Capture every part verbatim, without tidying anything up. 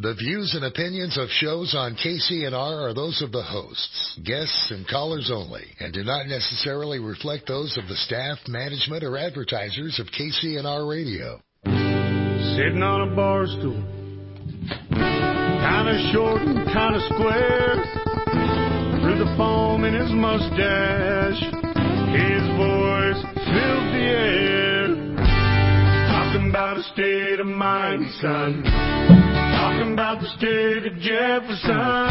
The views and opinions of shows on K C N R are those of the hosts, guests, and callers only, and do not necessarily reflect those of the staff, management, or advertisers of K C N R Radio. Sitting on a bar stool, kind of short and kind of square, through the foam in his mustache, his voice filled the air, talking about a state of mind, son. Talking about the state of Jefferson.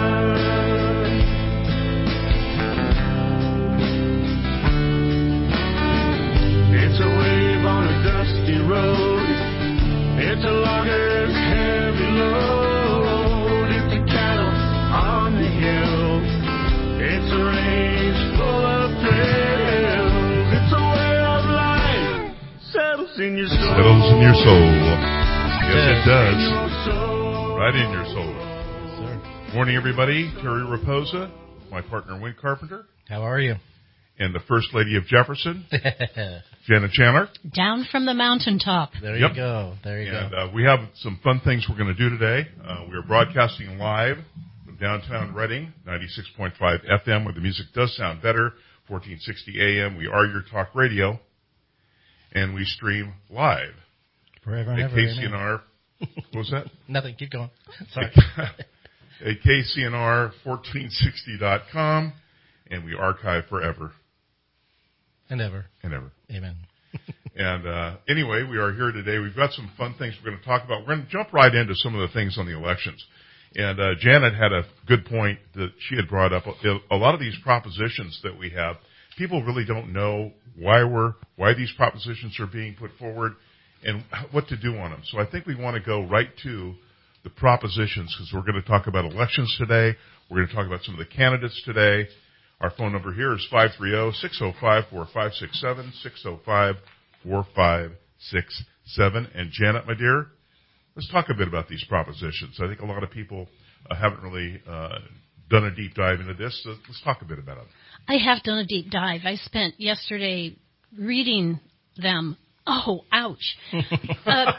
It's a wave on a dusty road. It's a logger's heavy load. It's a cattle on the hill. It's a range full of thrills. It's a way of life settles in your soul. Settles in your soul. Yes, it does. Right in your soul. Yes, sir. Morning, everybody. Terry Raposa, my partner, Wayne Carpenter. How are you? And the First Lady of Jefferson, Janet Chandler. Down from the mountaintop. There yep. you go. There you and, go. And uh, we have some fun things we're going to do today. Uh, we are broadcasting live from downtown Reading, ninety-six point five F M, where the music does sound better, fourteen sixty A M. We are your talk radio, and we stream live. Forever and at ever. K C N R. What was that? Nothing. Keep going. Sorry. At K C N R fourteen sixty dot com, and we archive forever. And ever. And ever. Amen. And uh, anyway, we are here today. We've got some fun things we're going to talk about. We're going to jump right into some of the things on the elections. And uh, Janet had a good point that she had brought up. A lot of these propositions that we have, people really don't know why we're why these propositions are being put forward and what to do on them. So I think we want to go right to the propositions because we're going to talk about elections today. We're going to talk about some of the candidates today. Our phone number here is five three zero, six zero five, four five six seven, six zero five, four five six seven. And Janet, my dear, let's talk a bit about these propositions. I think a lot of people uh, haven't really uh, done a deep dive into this. So let's talk a bit about it. I have done a deep dive. I spent yesterday reading them. Oh, ouch. uh,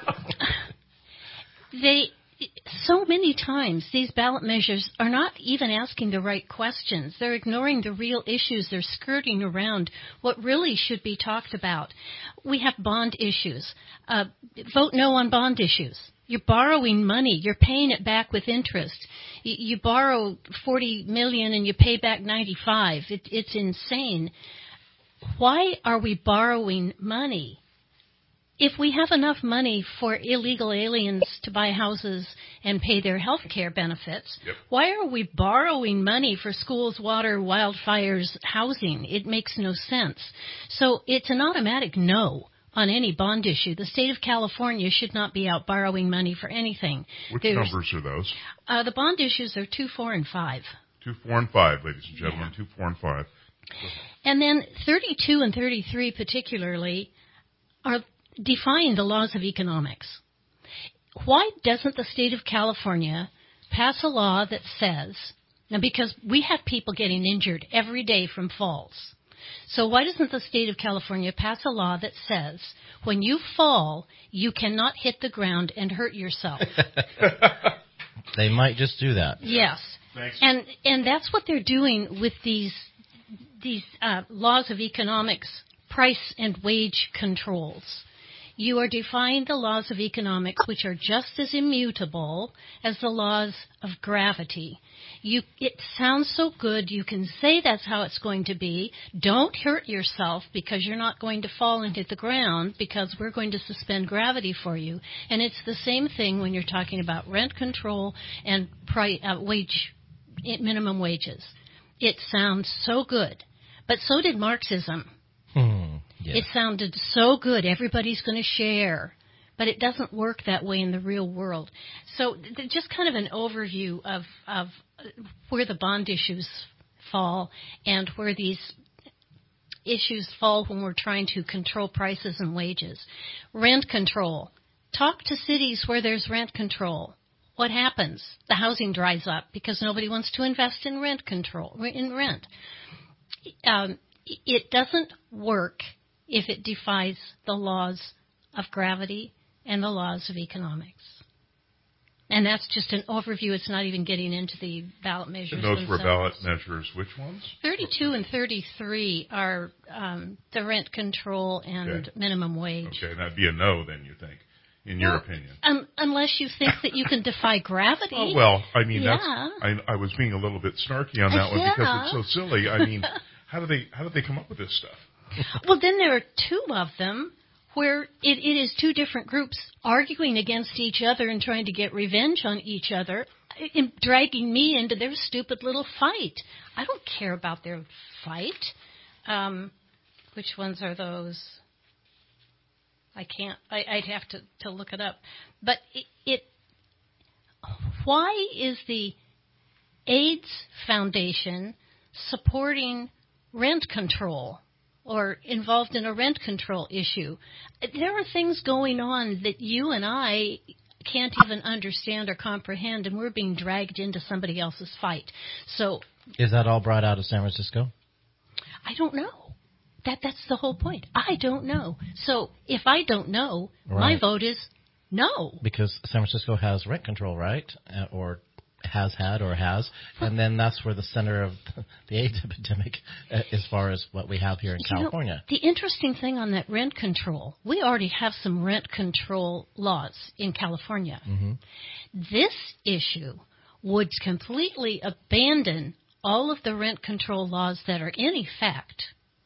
they, so many times, these ballot measures are not even asking the right questions. They're ignoring the real issues. They're skirting around what really should be talked about. We have bond issues. Uh, vote no on bond issues. You're borrowing money. You're paying it back with interest. You, you borrow forty million dollars and you pay back ninety-five. It, it's insane. Why are we borrowing money? If we have enough money for illegal aliens to buy houses and pay their health care benefits, yep. Why are we borrowing money for schools, water, wildfires, housing? It makes no sense. So it's an automatic no on any bond issue. The state of California should not be out borrowing money for anything. Which There's, numbers are those? Uh, the bond issues are two, four, and five. Two, four, and five, ladies and gentlemen. Yeah. Two, four, and five. And then thirty-two and thirty-three particularly are defying the laws of economics. Why doesn't the state of California pass a law that says, now because we have people getting injured every day from falls, so why doesn't the state of California pass a law that says when you fall, you cannot hit the ground and hurt yourself? They might just do that. Yes. Thanks. And and that's what they're doing with these these uh, laws of economics, price and wage controls. You are defying the laws of economics, which are just as immutable as the laws of gravity. You, it sounds so good. You can say that's how it's going to be. Don't hurt yourself because you're not going to fall into the ground because we're going to suspend gravity for you. And it's the same thing when you're talking about rent control and price, uh, wage, minimum wages. It sounds so good. But so did Marxism. Hmm. Yeah. It sounded so good. Everybody's going to share. But it doesn't work that way in the real world. So th- just kind of an overview of, of where the bond issues fall and where these issues fall when we're trying to control prices and wages. Rent control. Talk to cities where there's rent control. What happens? The housing dries up because nobody wants to invest in rent control, in rent. Um, it doesn't work if it defies the laws of gravity and the laws of economics. And that's just an overview. It's not even getting into the ballot measures And those were themselves. ballot measures. Which ones? thirty-two and thirty-three are um, the rent control and Okay. minimum wage. Okay, that'd be a no then, you think, in your Well, opinion. Um, unless you think that you can defy gravity. Oh, well, I mean, Yeah. that's, I, I was being a little bit snarky on that one Yeah. because it's so silly. I mean, how do they, how did they come up with this stuff? Well, then there are two of them where it, it is two different groups arguing against each other and trying to get revenge on each other, and dragging me into their stupid little fight. I don't care about their fight. Um, which ones are those? I can't. I, I'd have to, to look it up. But it, it. Why is the AIDS Foundation supporting rent control or involved in a rent control issue? There are things going on that you and I can't even understand or comprehend, and we're being dragged into somebody else's fight. So Is that all brought out of San Francisco? I don't know. That that's the whole point. I don't know. So if I don't know, my Right. vote is no. Because San Francisco has rent control, right? Uh, or has had or has. And then that's where the center of the AIDS epidemic, uh, as far as what we have here in You know, California. the interesting thing on that rent control, we already have some rent control laws in California. Mm-hmm. This issue would completely abandon all of the rent control laws that are in effect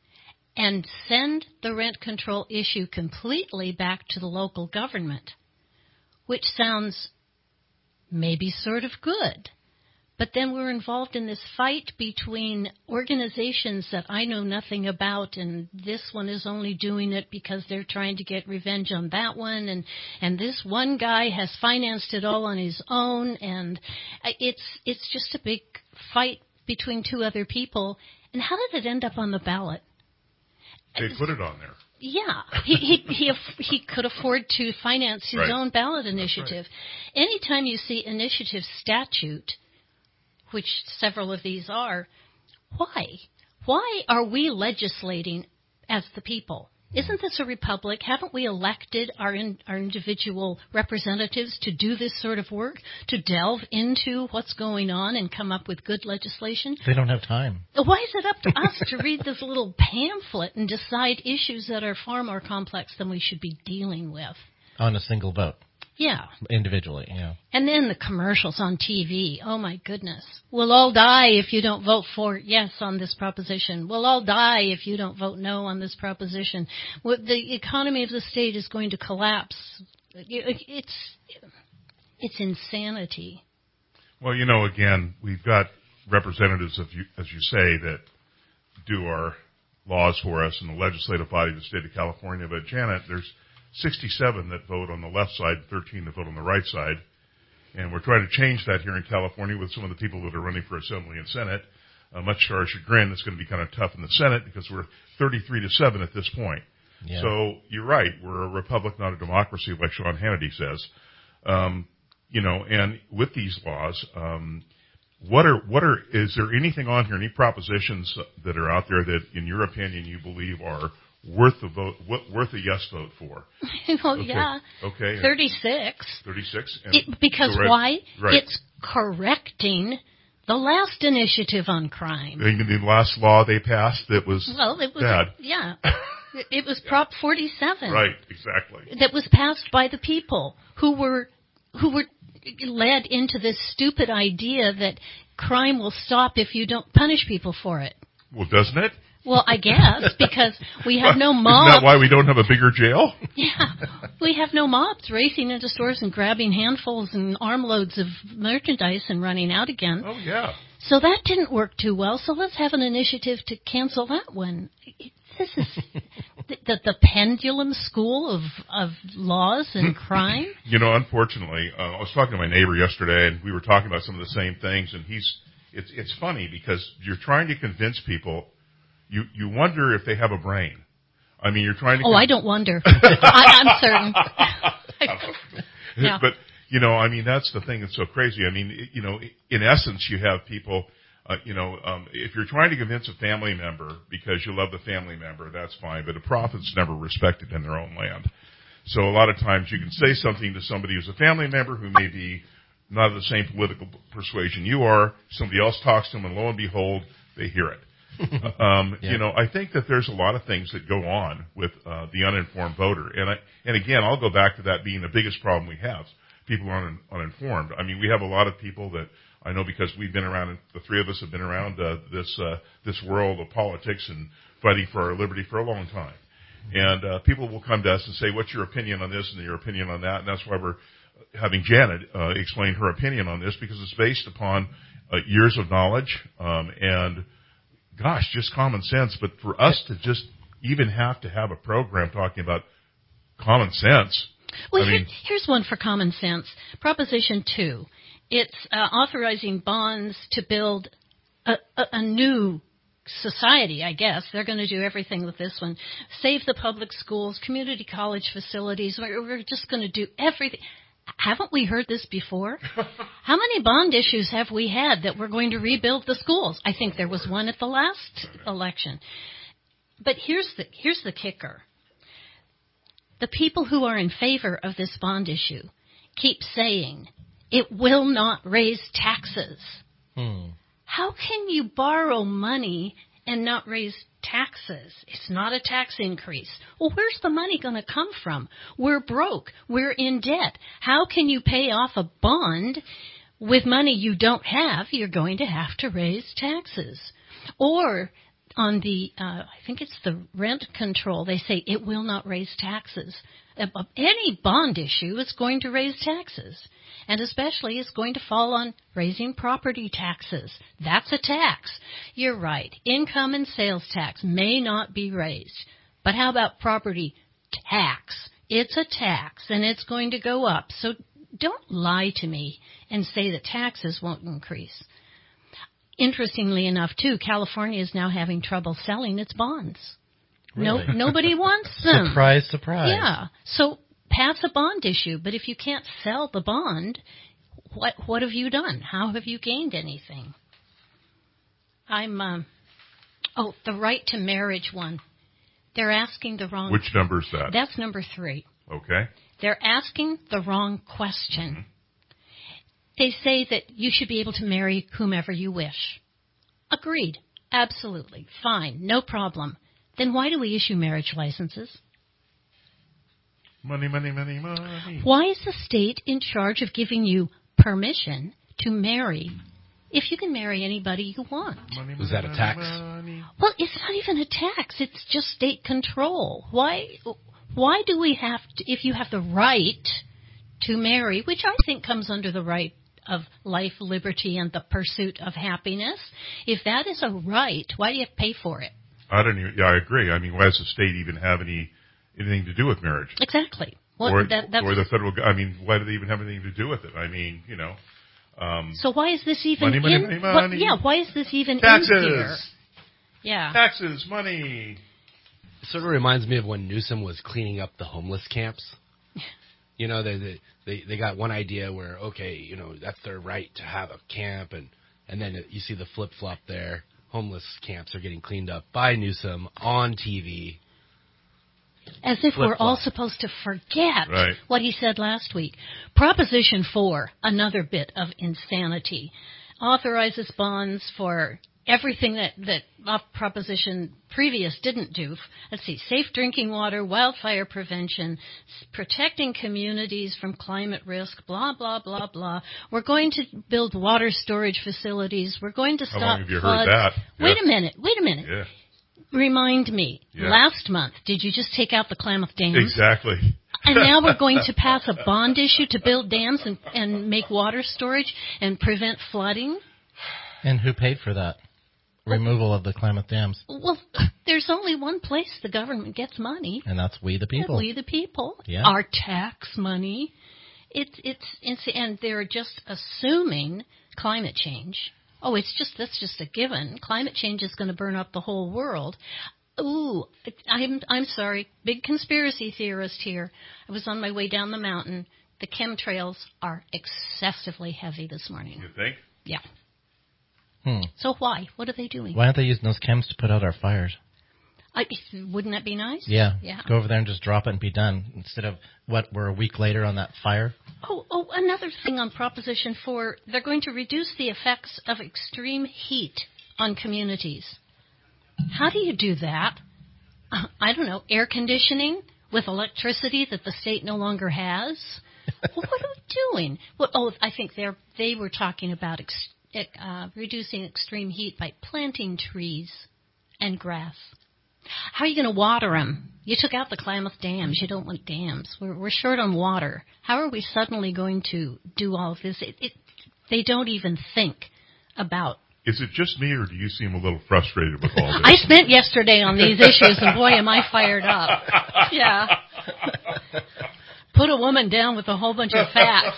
and send the rent control issue completely back to the local government, which sounds maybe sort of good. But then we're involved in this fight between organizations that I know nothing about, and this one is only doing it because they're trying to get revenge on that one, and, and this one guy has financed it all on his own, and it's it's just a big fight between two other people. And how did it end up on the ballot? They put it on there. Yeah, he he he, aff- he could afford to finance his Right. own ballot initiative. Anytime you see initiative statute, which several of these are, why? Why are we legislating as the people? Isn't this a republic? Haven't we elected our in, our individual representatives to do this sort of work, to delve into what's going on and come up with good legislation? They don't have time. Why is it up to us to read this little pamphlet and decide issues that are far more complex than we should be dealing with? On a single vote, Yeah. individually, yeah. And then the commercials on T V. Oh, my goodness. We'll all die if you don't vote for yes on this proposition. We'll all die if you don't vote no on this proposition. Well, the economy of the state is going to collapse. It's, it's insanity. Well, you know, again, we've got representatives, of you, as you say, that do our laws for us in the legislative body of the state of California. But, Janet, there's sixty-seven that vote on the left side, thirteen that vote on the right side. And we're trying to change that here in California with some of the people that are running for Assembly and Senate. Uh, much to our chagrin, it's going to be kind of tough in the Senate because we're thirty-three to seven at this point. Yeah. So you're right. We're a republic, not a democracy, like Sean Hannity says. Um, you know, and with these laws, um, what are, what are, is there anything on here, any propositions that are out there that, in your opinion, you believe are worth a vote, worth a yes vote for? Oh, Okay. yeah. Okay. thirty-six. thirty-six? And It, because go right- why? Right. It's correcting the last initiative on crime. The last law they passed that was Well, it was, bad. yeah. It- It was Prop forty-seven. Right, exactly. That was passed by the people who were who were led into this stupid idea that crime will stop if you don't punish people for it. Well, doesn't it? Well, I guess because we have no Isn't mobs. that why we don't have a bigger jail? Yeah, we have no mobs racing into stores and grabbing handfuls and armloads of merchandise and running out again. Oh, yeah. So that didn't work too well. So let's have an initiative to cancel that one. This is the, the, the pendulum school of of laws and crime. You know, unfortunately, uh, I was talking to my neighbor yesterday, and we were talking about some of the same things. And he's it's it's funny because you're trying to convince people. You you wonder if they have a brain. I mean, you're trying to. Oh, con- I don't wonder. I, I'm certain. Yeah. But you know, I mean, that's the thing that's so crazy. I mean, it, you know, in essence, you have people. Uh, you know, um, if you're trying to convince a family member because you love the family member, that's fine. But a prophet's never respected in their own land. So a lot of times you can say something to somebody who's a family member who may be not of the same political persuasion you are. Somebody else talks to them, and lo and behold, they hear it. um, yeah. You know, I think that there's a lot of things that go on with uh, the uninformed voter, and I, and again, I'll go back to that being the biggest problem we have. People are un, uninformed. I mean, we have a lot of people that I know because we've been around. The three of us have been around uh, this uh, this world of politics and fighting for our liberty for a long time. And uh, people will come to us and say, "What's your opinion on this and your opinion on that?" And that's why we're having Janet uh, explain her opinion on this, because it's based upon uh, years of knowledge um, and. Gosh, just common sense. But for us to just even have to have a program talking about common sense. Well, I here, mean, here's one for common sense. Proposition two. It's uh, authorizing bonds to build a, a, a new society, I guess. They're going to do everything with this one. Save the public schools, community college facilities. We're, we're just going to do everything. Haven't we heard this before? How many bond issues have we had that we're going to rebuild the schools? I think there was one at the last election. But here's the here's the kicker. The people who are in favor of this bond issue keep saying it will not raise taxes. Hmm. How can you borrow money and not raise taxes? It's not a tax increase. Well, where's the money going to come from? We're broke. We're in debt. How can you pay off a bond with money you don't have? You're going to have to raise taxes. Or on the, uh, I think it's the rent control, they say it will not raise taxes. Any bond issue is going to raise taxes. And especially it's going to fall on raising property taxes. That's a tax. You're right. Income and sales tax may not be raised. But how about property tax? It's a tax, and it's going to go up. So don't lie to me and say that taxes won't increase. Interestingly enough, too, California is now having trouble selling its bonds. Really? No, nobody wants them. Surprise, surprise. Yeah. So pass a bond issue, but if you can't sell the bond, what what have you done? How have you gained anything? I'm, um, oh, the right to marriage one. They're asking the wrong. which number is that? That's number three. Okay. They're asking the wrong question. They say that you should be able to marry whomever you wish. Agreed. Absolutely. Fine. No problem. Then why do we issue marriage licenses? Money, money, money, money. Why is the state in charge of giving you permission to marry if you can marry anybody you want? Money, Was money, that a money, tax? money. Well, it's not even a tax. It's just state control. Why why do we have to, if you have the right to marry, which I think comes under the right of life, liberty, and the pursuit of happiness, if that is a right, why do you have to pay for it? I don't even, yeah, I agree. I mean, why does the state even have any anything to do with marriage? Exactly. Well, or, that, that's, or the federal, go- I mean, why do they even have anything to do with it? I mean, you know. Um, so why is this even money, money, in? money, What, money. yeah, why is this even taxes. in here? Yeah. Taxes, money. It sort of reminds me of when Newsom was cleaning up the homeless camps. You know, they they they, they got one idea where, okay, you know, that's their right to have a camp, and, and then you see the flip-flop there. Homeless camps are getting cleaned up by Newsom on T V. As if we're Flip-flop. all supposed to forget Right. what he said last week. Proposition four, another bit of insanity, authorizes bonds for everything that, that uh, Proposition previous didn't do. Let's see, safe drinking water, wildfire prevention, s- protecting communities from climate risk, blah, blah, blah, blah. We're going to build water storage facilities. We're going to How stop long have you floods. heard that? Wait Yeah. a minute, wait a minute. Yeah, Remind me, Yeah. last month, did you just take out the Klamath Dam? exactly. And now we're going to pass a bond issue to build dams and, and make water storage and prevent flooding? And who paid for that? Removal of the Klamath dams. Well, there's only one place the government gets money. And that's we the people. We the people. Yeah. Our tax money. It's, it's, it's, and they're just assuming climate change. Oh, it's just, that's just a given. Climate change is going to burn up the whole world. Ooh, I'm, I'm sorry. Big conspiracy theorist here. I was on my way down the mountain. The chemtrails are excessively heavy this morning. You think? Yeah. Hmm. So why? What are they doing? Why aren't they using those chems to put out our fires? I, wouldn't that be nice? Yeah. Yeah. Go over there and just drop it and be done instead of what we're a week later on that fire. Oh, oh, another thing on Proposition four, they're going to reduce the effects of extreme heat on communities. How do you do that? Uh, I don't know, air conditioning with electricity that the state no longer has? Well, what are we doing? Well, oh, I think they they were talking about ex, uh, reducing extreme heat by planting trees and grass. How are you going to water them? You took out the Klamath dams. You don't want dams. We're, we're short on water. How are we suddenly going to do all of this? It, it, they don't even think about. Is it just me, or do you seem a little frustrated with all this? I spent yesterday on these issues, and boy, am I fired up. Yeah. Put a woman down with a whole bunch of facts.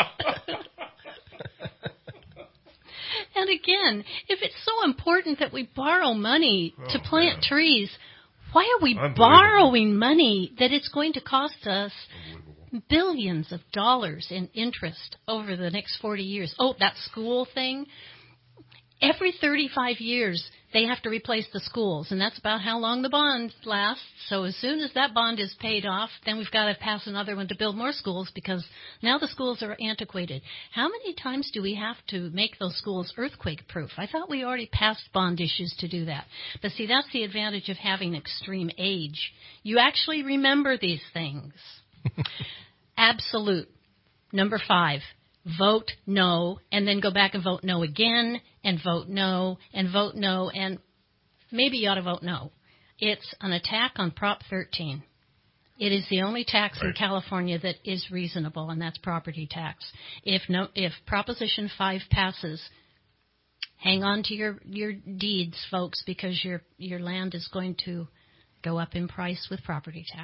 And again, if it's so important that we borrow money to Oh, plant man. trees, why are we Unbelievable. borrowing money that it's going to cost us billions of dollars in interest over the next forty years? Oh, that school thing. Every thirty-five years, they have to replace the schools, and that's about how long the bond lasts. So as soon as that bond is paid off, then we've got to pass another one to build more schools because now the schools are antiquated. How many times do we have to make those schools earthquake-proof? I thought we already passed bond issues to do that. But see, that's the advantage of having extreme age. You actually remember these things. Absolute. Number five. Vote no, and then go back and vote no again, and vote no, and vote no, and maybe you ought to vote no. It's an attack on Prop thirteen. It is the only tax Right. in California that is reasonable, and that's property tax. If no, if Proposition five passes, hang on to your, your deeds, folks, because your your land is going to go up in price with property tax.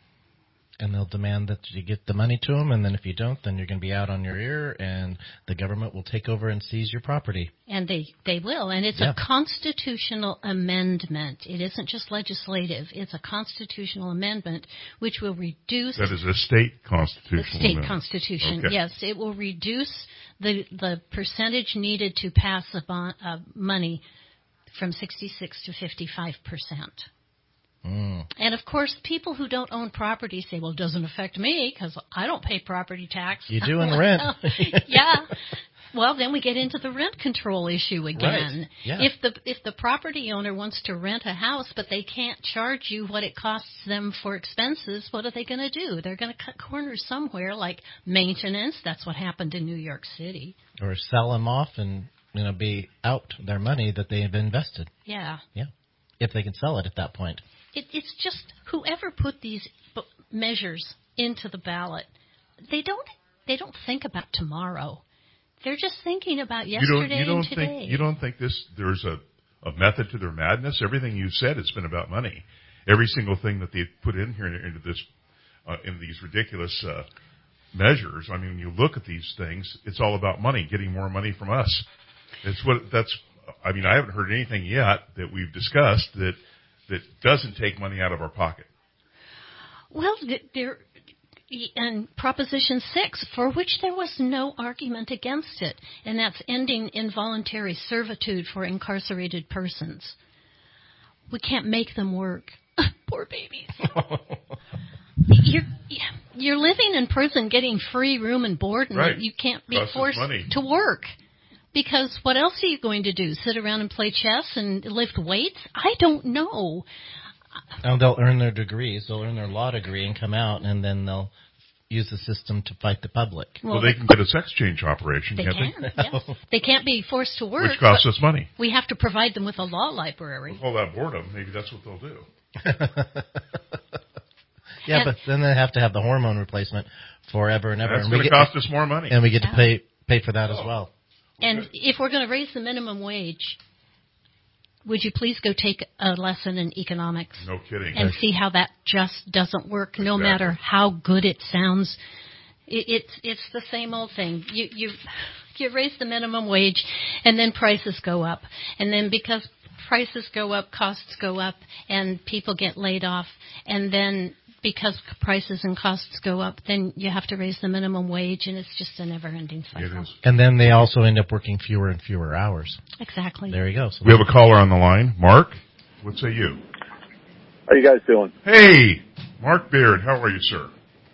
And they'll demand that you get the money to them, and then if you don't, then you're going to be out on your ear, and the government will take over and seize your property. And they, they will. And it's Yeah. a constitutional amendment. It isn't just legislative. It's a constitutional amendment which will reduce That is a state constitutional the state amendment. constitution. Okay. Yes, it will reduce the the percentage needed to pass the bond, uh, money from sixty-six to fifty-five percent. Mm. And, of course, people who don't own property say, well, it doesn't affect me because I don't pay property tax. You do in rent. Yeah. Well, then we get into the rent control issue again. Right. Yeah. If the if the property owner wants to rent a house but they can't charge you what it costs them for expenses, what are they going to do? They're going to cut corners somewhere, like maintenance. That's what happened in New York City. Or sell them off and, you know, be out their money that they have invested. Yeah. Yeah. If they can sell it at that point. It, it's just whoever put these b- measures into the ballot, they don't they don't think about tomorrow. They're just thinking about You don't, yesterday you don't and today. think you don't think this there's a, a method to their madness? Everything you said has been about money. Every single thing that they put in here into this uh, in these ridiculous uh, measures. I mean, when you look at these things, it's all about money, getting more money from us. It's what that's. I mean, I haven't heard anything yet that we've discussed that that doesn't take money out of our pocket. Well, th- there, and Proposition six, for which there was no argument against it, and that's ending involuntary servitude for incarcerated persons. We can't make them work. Poor babies. You're you're living in prison, getting free room and board, and Right. you can't be Costs us forced money. to work. Because what else are you going to do? Sit around and play chess and lift weights? I don't know. And they'll earn their degrees. They'll earn their law degree and come out, and then they'll use the system to fight the public. Well, they can get a sex change operation, They can't can, they? yes. They can't be forced to work. Which costs but us money. we have to provide them with a law library. With all that boredom, maybe that's what they'll do. Yeah, And- but then they have to have the hormone replacement forever and ever. That's and going we to get, cost us more money. and we get Yeah. to pay pay for that as Oh. well. And if we're going to raise the minimum wage, would you please go take a lesson in economics No kidding. and see how that just doesn't work, no Exactly. matter how good it sounds. It, it's it's the same old thing. You you you raise the minimum wage, and then prices go up, and then because prices go up, costs go up, and people get laid off, and then because prices and costs go up, then you have to raise the minimum wage, and it's just a never-ending cycle. It is. And then they also end up working fewer and fewer hours. Exactly. There you go. So We have a caller on the line. Mark, what say you? How you guys doing? Hey, Mark Baird, how are you, sir?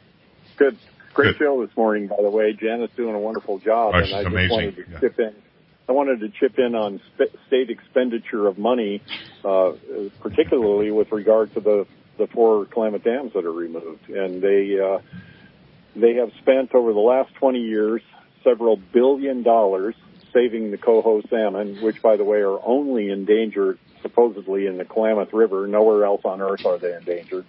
Good. Great Good. show this morning, by the way. Janet's doing a wonderful job, Oh, and she's I just amazing. wanted to Yeah. chip in. I wanted to chip in on sp- state expenditure of money, uh, particularly with regard to the, the four Klamath dams that are removed. And they, uh, they have spent over the last twenty years several billion dollars saving the coho salmon, which, by the way, are only endangered supposedly in the Klamath River. Nowhere else on earth are they endangered.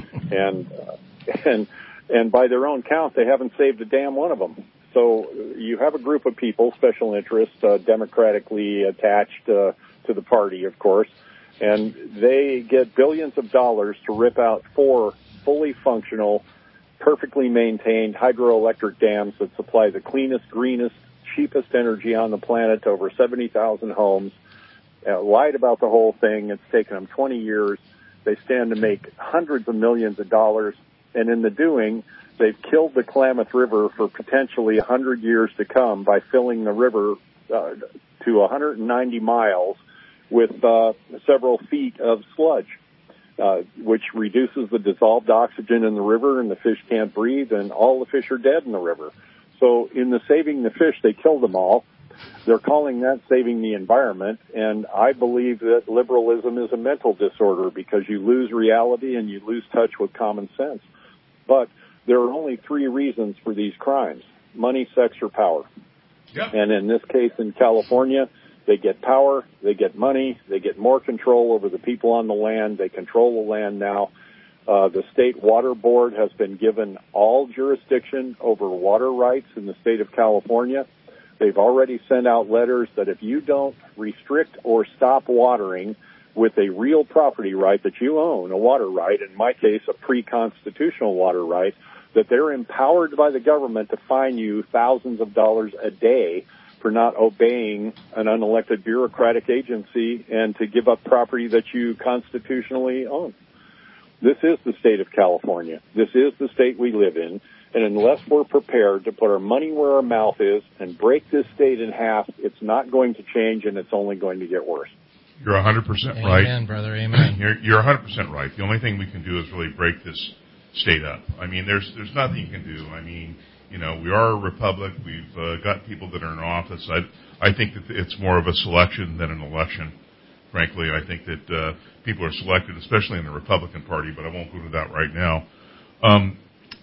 and, uh, and, and by their own count, they haven't saved a damn one of them. So you have a group of people, special interest, uh, democratically attached uh, to the party, of course, and they get billions of dollars to rip out four fully functional, perfectly maintained hydroelectric dams that supply the cleanest, greenest, cheapest energy on the planet to over seventy thousand homes. Uh, lied about the whole thing. It's taken them twenty years. They stand to make hundreds of millions of dollars, and in the doing, they've killed the Klamath River for potentially one hundred years to come by filling the river uh, to one hundred ninety miles with uh, several feet of sludge, uh, which reduces the dissolved oxygen in the river, and the fish can't breathe, and all the fish are dead in the river. So in the saving the fish, they killed them all. They're calling that saving the environment, and I believe that liberalism is a mental disorder because you lose reality and you lose touch with common sense. But there are only three reasons for these crimes: money, sex, or power. Yeah. And in this case in California, they get power, they get money, they get more control over the people on the land, they control the land now. Uh, the state water board has been given all jurisdiction over water rights in the state of California. They've already sent out letters that if you don't restrict or stop watering with a real property right that you own, a water right, in my case, a pre-constitutional water right, that they're empowered by the government to fine you thousands of dollars a day for not obeying an unelected bureaucratic agency and to give up property that you constitutionally own. This is the state of California. This is the state we live in. And unless we're prepared to put our money where our mouth is and break this state in half, it's not going to change, and it's only going to get worse. You're one hundred percent right. Amen, brother. Amen. You're, you're one hundred percent right. The only thing we can do is really break this state up. I mean, there's there's nothing you can do. I mean, you know, we are a republic. We've uh, got people that are in office. I I think that it's more of a selection than an election. Frankly, I think that uh, people are selected, especially in the Republican Party, but I won't go to that right now. Um,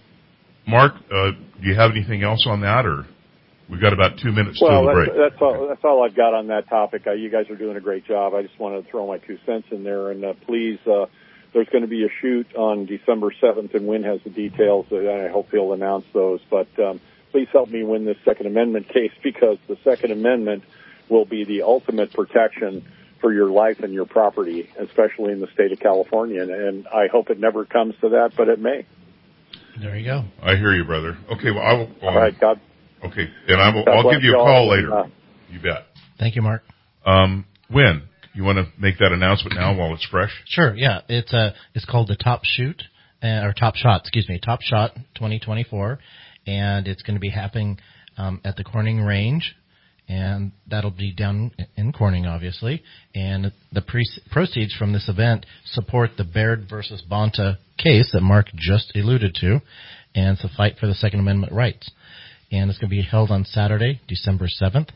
Mark, uh, do you have anything else on that, or we've got about two minutes well, to the break? Well, that's all, that's all I've got on that topic. Uh, you guys are doing a great job. I just wanted to throw my two cents in there, and uh, please, uh, there's going to be a shoot on December seventh, and Wynn has the details, and I hope he'll announce those. But um, please help me win this Second Amendment case, because the Second Amendment will be the ultimate protection for your life and your property, especially in the state of California. And, and I hope it never comes to that, but it may. There you go. I hear you, brother. Okay, well, I will. Um, All right, God. Okay, and I will. God I'll give you a call later. Uh, you bet. Thank you, Mark. Um, Wynn, you want to make that announcement now while it's fresh? Sure. Yeah, it's uh, it's called the Top Shoot uh, or Top Shot. Excuse me, Top Shot twenty twenty-four, and it's going to be happening um, at the Corning Range. And that'll be down in Corning, obviously. And the pre- proceeds from this event support the Baird versus Bonta case that Mark just alluded to, and it's a fight for the Second Amendment rights. And it's going to be held on Saturday, December seventh.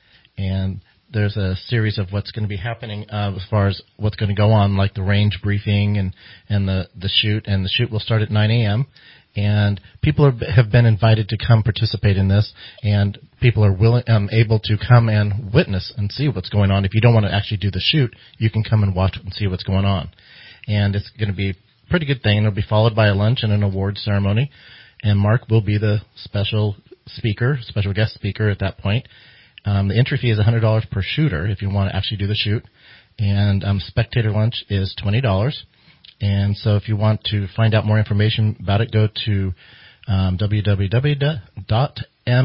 And there's a series of what's going to be happening uh, as far as what's going to go on, like the range briefing and, and the, the shoot. And the shoot will start at nine a.m., and people are, have been invited to come participate in this, and people are willing, um, able to come and witness and see what's going on. If you don't want to actually do the shoot, you can come and watch and see what's going on. And it's going to be a pretty good thing. It'll be followed by a lunch and an award ceremony, and Mark will be the special speaker, special guest speaker at that point. Um, the entry fee is one hundred dollars per shooter if you want to actually do the shoot, and um, spectator lunch is twenty dollars. And so if you want to find out more information about it, go to um, w w w dot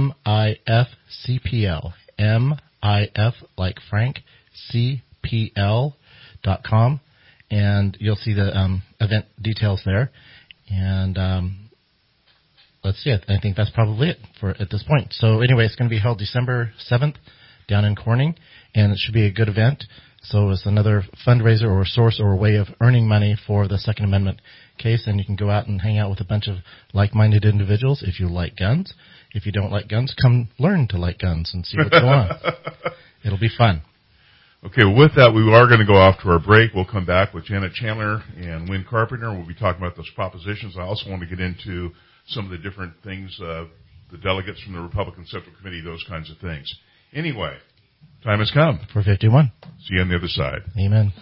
mifcpl, M I F like Frank, C P L dot com, and you'll see the um, event details there. And um, let's see, I think that's probably it for at this point. So anyway, it's going to be held December seventh down in Corning, and it should be a good event. So it's another fundraiser or source or way of earning money for the Second Amendment case, and you can go out and hang out with a bunch of like-minded individuals if you like guns. If you don't like guns, come learn to like guns and see what's going on. It'll be fun. Okay, well, with that, we are going to go off to our break. We'll come back with Janet Chandler and Win Carpenter. We'll be talking about those propositions. I also want to get into some of the different things, uh, the delegates from the Republican Central Committee, those kinds of things. Anyway, time has come. four fifty-one. See you on the other side. Amen.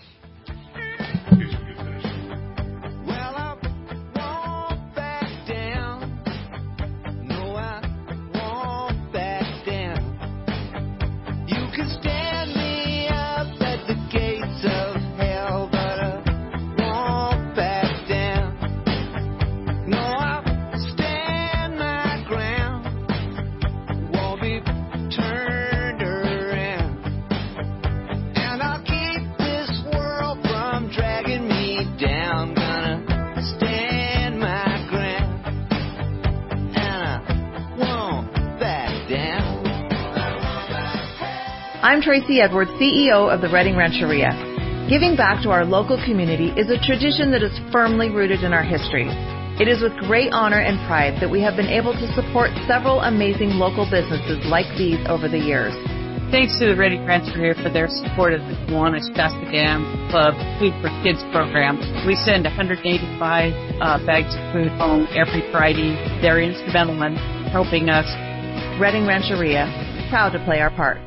I'm Tracy Edwards, C E O of the Redding Rancheria. Giving back to our local community is a tradition that is firmly rooted in our history. It is with great honor and pride that we have been able to support several amazing local businesses like these over the years. Thanks to the Redding Rancheria for their support of the Kiwanis Shasta Dam Club Food for Kids program. We send one hundred eighty-five uh, bags of food home every Friday. They're instrumental in helping us. Redding Rancheria, proud to play our part.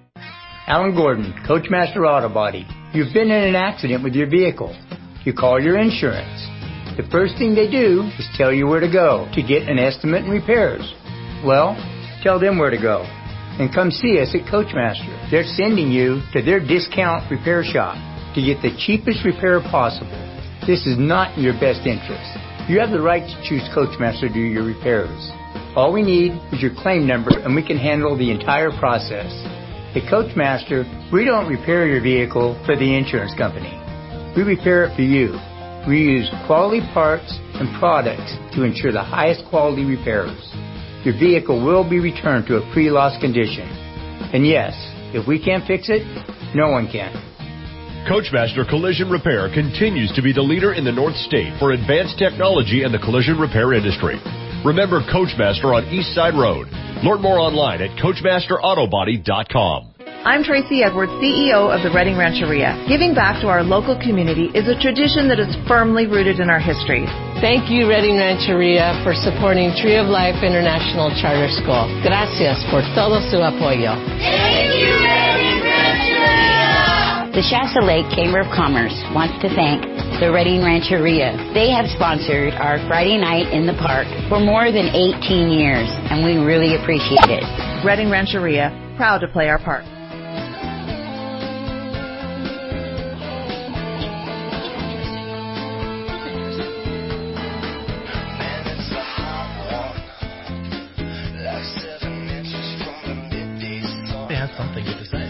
Alan Gordon, Coachmaster Auto Body. You've been in an accident with your vehicle. You call your insurance. The first thing they do is tell you where to go to get an estimate and repairs. Well, tell them where to go. And come see us at Coachmaster. They're sending you to their discount repair shop to get the cheapest repair possible. This is not in your best interest. You have the right to choose Coachmaster to do your repairs. All we need is your claim number and we can handle the entire process. At Coachmaster, we don't repair your vehicle for the insurance company. We repair it for you. We use quality parts and products to ensure the highest quality repairs. Your vehicle will be returned to a pre-loss condition. And yes, if we can't fix it, no one can. Coachmaster Collision Repair continues to be the leader in the North State for advanced technology in the collision repair industry. Remember Coachmaster on East Side Road. Learn more online at coachmaster autobody dot com. I'm Tracy Edwards, C E O of the Redding Rancheria. Giving back to our local community is a tradition that is firmly rooted in our history. Thank you, Redding Rancheria, for supporting Tree of Life International Charter School. Gracias por todo su apoyo. Thank you, Redding Rancheria! The Shasta Lake Chamber of Commerce wants to thank the Redding Rancheria. They have sponsored our Friday night in the park for more than eighteen years, and we really appreciate it. Redding Rancheria, proud to play our part. Something to say.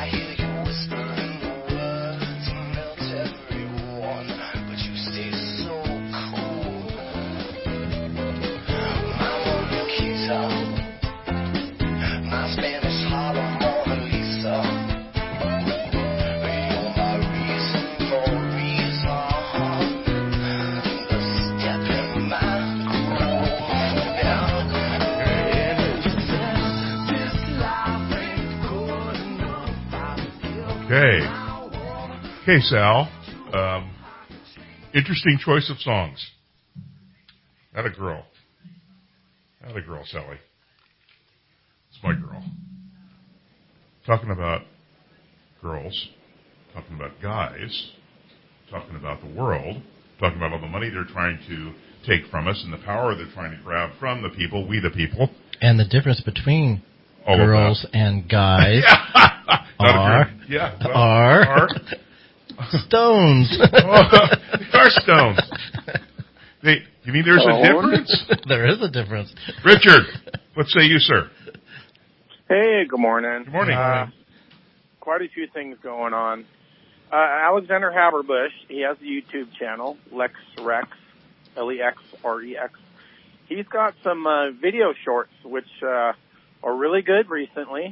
Okay. Okay, Sal. Um, interesting choice of songs. Atta girl. Atta girl, Sally. It's my girl. Talking about girls, talking about guys, talking about the world, talking about all the money they're trying to take from us and the power they're trying to grab from the people, we the people. And the difference between all girls and guys are, yeah, well, are, are stones. Oh, they are stones. They, you mean there's a difference? There is a difference. Richard, what say you, sir? Hey, good morning. Good morning. Uh, quite a few things going on. Uh, Alexander Haberbush, he has a YouTube channel, Lex Rex, L E X R E X. He's got some uh, video shorts, which uh, are really good recently.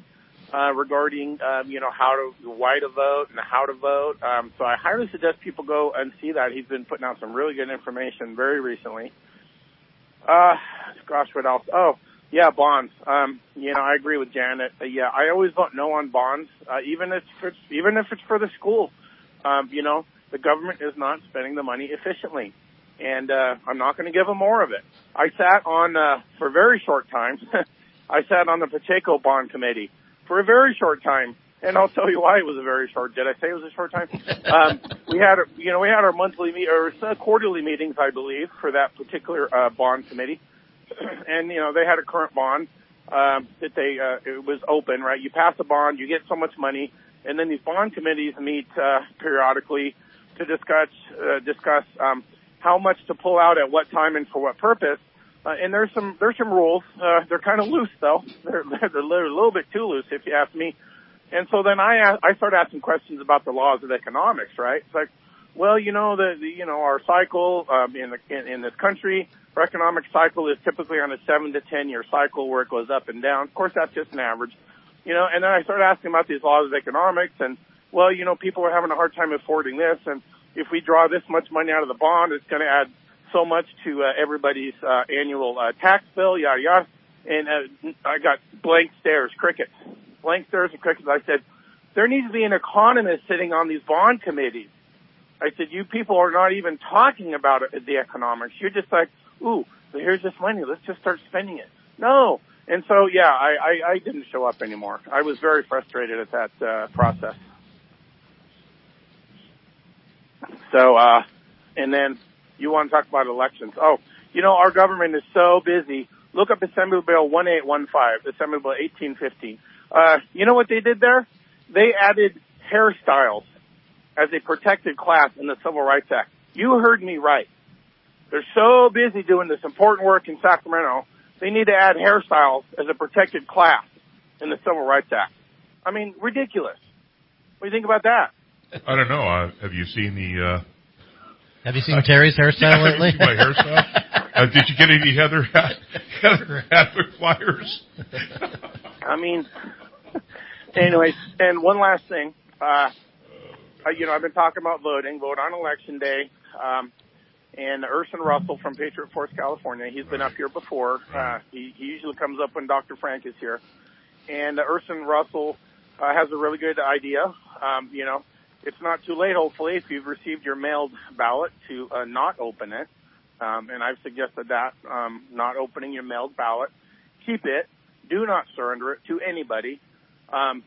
uh, regarding, um, you know, how to, why to vote and how to vote. Um, so I highly suggest people go and see that. He's been putting out some really good information very recently. Uh, gosh, what else? Oh, yeah, bonds. Um, you know, I agree with Janet. Uh, yeah, I always vote no on bonds, uh, even if it's, even if it's for the school. Um, you know, the government is not spending the money efficiently. And, uh, I'm not going to give them more of it. I sat on, uh, for a very short time, I sat on the Pacheco Bond Committee for a very short time. And I'll tell you why it was a very short. Did I say it was a short time? Um, we had, you know, we had our monthly meet or uh, quarterly meetings, I believe, for that particular, uh, bond committee. And, you know, they had a current bond, um, that they, uh, it was open, right? You pass a bond, you get so much money. And then these bond committees meet, uh, periodically to discuss, uh, discuss, um, how much to pull out at what time and for what purpose. Uh, and there's some, there's some rules. Uh, they're kind of loose though. They're, they're a little bit too loose if you ask me. And so then I, ask, I started asking questions about the laws of economics, right? It's like, well, you know, the, the you know, our cycle, um, in the, in, in this country, our economic cycle is typically on a seven to ten year cycle where it goes up and down. Of course, that's just an average, you know, and then I started asking about these laws of economics and, well, you know, people are having a hard time affording this. And if we draw this much money out of the bond, it's going to add so much to uh, everybody's uh, annual uh, tax bill, yada, yada. And uh, I got blank stares, crickets. Blank stares and crickets. I said, there needs to be an economist sitting on these bond committees. I said, you people are not even talking about it, the economics. You're just like, ooh, here's this money. Let's just start spending it. No. And so, yeah, I, I, I didn't show up anymore. I was very frustrated at that uh, process. So, uh, and then you want to talk about elections. Oh, you know, our government is so busy. Look up Assembly Bill eighteen fifteen, Assembly Bill eighteen fifteen. Uh, you know what they did there? They added hairstyles as a protected class in the Civil Rights Act. You heard me right. They're so busy doing this important work in Sacramento, they need to add hairstyles as a protected class in the Civil Rights Act. I mean, ridiculous. What do you think about that? I don't know. Uh, have you seen the... Uh, have you seen uh, Terry's hairstyle yeah, lately? Have you seen my hairstyle? uh, did you get any Heather, Heather Hadwick flyers? I mean, anyways, and one last thing. Uh, you know, I've been talking about voting, vote on Election Day. Um, and Urson Russell from Patriot Force, California, he's been up here before. Uh, he, he usually comes up when Doctor Frank is here. And uh, Urson Russell uh, has a really good idea. Um, you know, it's not too late, hopefully, if you've received your mailed ballot to uh, not open it. Um, and I've suggested that, um, not opening your mailed ballot. Keep it. Do not surrender it to anybody. Um,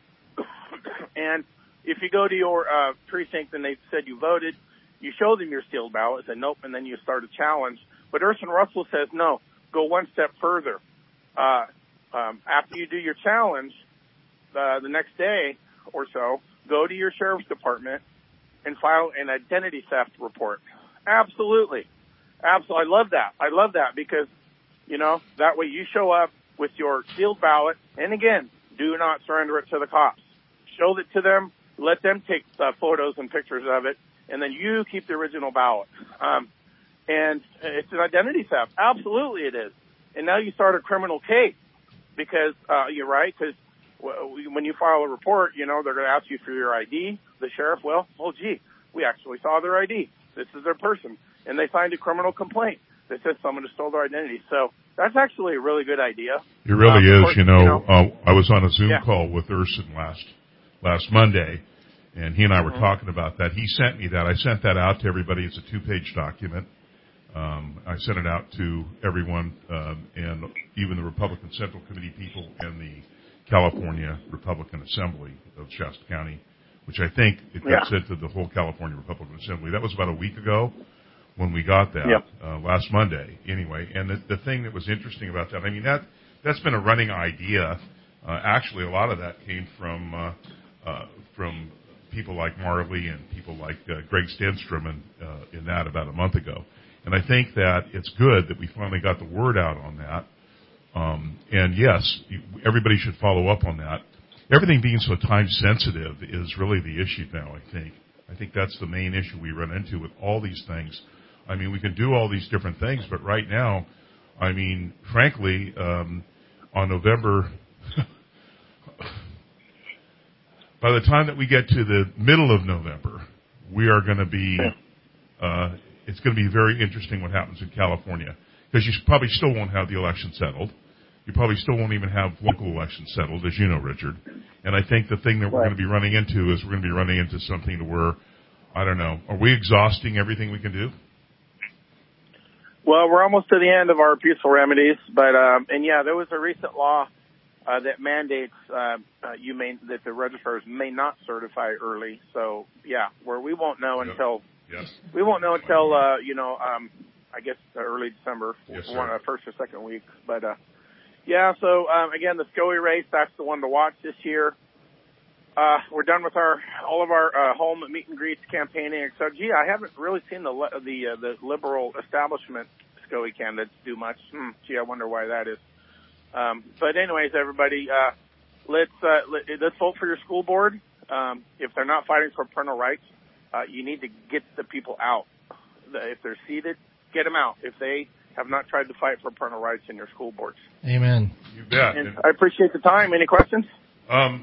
and if you go to your uh, precinct and they said you voted, you show them your sealed ballot, say nope, and then you start a challenge. But Urson Russell says no, go one step further. Uh, um, after you do your challenge, uh, the next day or so, go to your sheriff's department and file an identity theft report. Absolutely. Absolutely. I love that. I love that because, you know, that way you show up with your sealed ballot. And again, do not surrender it to the cops. Show it to them. Let them take uh, photos and pictures of it. And then you keep the original ballot. Um, and it's an identity theft. Absolutely it is. And now you start a criminal case because, uh, you're right, because when you file a report, you know, they're going to ask you for your I D. The sheriff, well, oh, gee, we actually saw their I D. This is their person. And they signed a criminal complaint that says someone has stole their identity. So that's actually a really good idea. It really um, is. Course, you know, you know uh, I was on a Zoom yeah. call with Urson last last Monday, and he and I were mm-hmm. talking about that. He sent me that. I sent that out to everybody. It's a two-page document. Um, I sent it out to everyone, um, and even the Republican Central Committee people and the California Republican Assembly of Shasta County, which I think it got yeah. sent to the whole California Republican Assembly. That was about a week ago when we got that, yep. uh, last Monday, anyway. And the, the thing that was interesting about that, I mean, that, that's been a running idea. Uh, actually, a lot of that came from, uh, uh, from people like Marley and people like uh, Greg Stenstrom and, uh, in that about a month ago. And I think that it's good that we finally got the word out on that. Um, and yes, everybody should follow up on that. Everything being so time sensitive is really the issue now, I think. I think that's the main issue we run into with all these things. I mean, we can do all these different things, but right now, I mean, frankly, um, on November, by the time that we get to the middle of November, we are going to be, uh, it's going to be very interesting what happens in California. Because you probably still won't have the election settled. You probably still won't even have local elections settled, as you know, Richard. And I think the thing that we're going to be running into is we're going to be running into something to where, I don't know, are we exhausting everything we can do? Well, we're almost to the end of our peaceful remedies, but um, and yeah, there was a recent law uh, that mandates uh, uh, you may that the registrars may not certify early. So yeah, where we won't know Yep. until Yes. we won't know until uh, you know um, I guess uh, early December, Yes, sir. one uh, first or second week. But uh, yeah, so um, again, the SCOE race, that's the one to watch this year. Uh, we're done with our all of our uh, home meet and greets, campaigning, et cetera. Gee, I haven't really seen the le- the uh, the liberal establishment SCOE candidates do much. Hmm, gee, I wonder why that is. Um, but anyways, everybody, uh, let's uh, let, let's vote for your school board. Um, if they're not fighting for parental rights, uh, you need to get the people out. The, if they're seated, get them out. If they have not tried to fight for parental rights in your school boards. Amen. You bet. And I appreciate the time. Any questions? Um,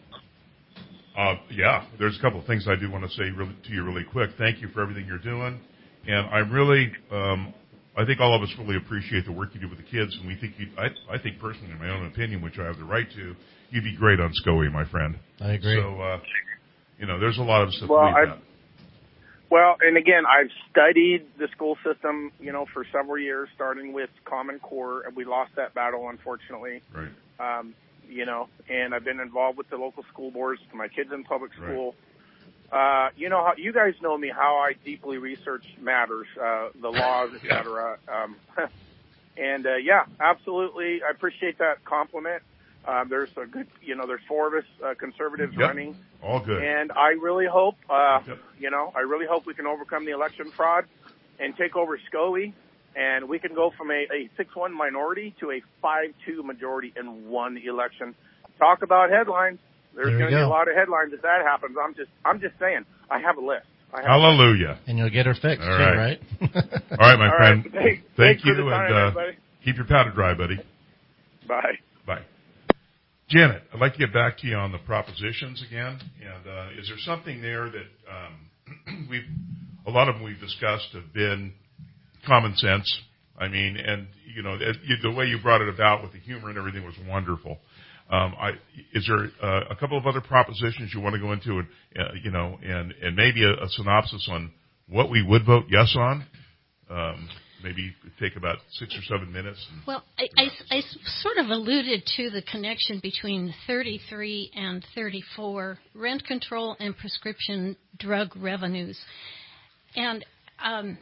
uh, yeah, there's a couple of things I do want to say really, to you really quick. Thank you for everything you're doing. And I really, um, I think all of us really appreciate the work you do with the kids. And we think you, I, I think personally, in my own opinion, which I have the right to, you'd be great on SCOE, my friend. I agree. So, uh, you know, there's a lot of us that Well, believe I've, that. Well, and again, I've studied the school system, you know, for several years, starting with Common Core, and we lost that battle, unfortunately. Right. Um, you know, and I've been involved with the local school boards, my kids in public school. Right. Uh, you know how you guys know me, how I deeply research matters, uh, the laws, et cetera. Um, and uh, yeah, absolutely, I appreciate that compliment. Uh, there's a good, you know, there's four of us uh, conservatives Yep. running. All good. And I really hope, uh, Yep. you know, I really hope we can overcome the election fraud and take over SCOE, and we can go from a, a six one minority to a five two majority in one election. Talk about headlines. There's There you going to be go. a lot of headlines if that happens. I'm just, I'm just saying. I have a list. I have Hallelujah. And you'll get her fixed, All too, right. right? All right, my All friend. right. Hey, Thank thanks for you, the time, and uh, everybody. keep your powder dry, buddy. Bye. Bye. Janet, I'd like to get back to you on the propositions again. And uh, is there something there that um, we've, a lot of them we've discussed have been common sense. I mean, and you know, it, you, the way you brought it about with the humor and everything was wonderful. Um, I, is there uh, a couple of other propositions you want to go into, and uh, you know, and and maybe a, a synopsis on what we would vote yes on? Um, maybe take about six or seven minutes. And Well, I, I, I sort of alluded to the connection between thirty-three and thirty-four, rent control and prescription drug revenues. And um,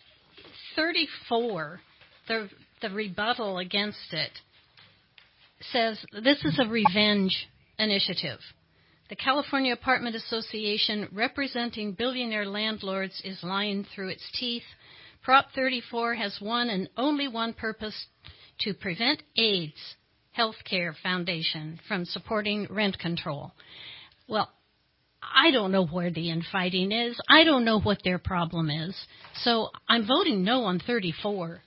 thirty-four, the the rebuttal against it, says this is a revenge initiative. The California Apartment Association, representing billionaire landlords, is lying through its teeth. Prop thirty-four has one and only one purpose: to prevent AIDS Healthcare Foundation from supporting rent control. Well, I don't know where the infighting is. I don't know what their problem is. So I'm voting no on thirty-four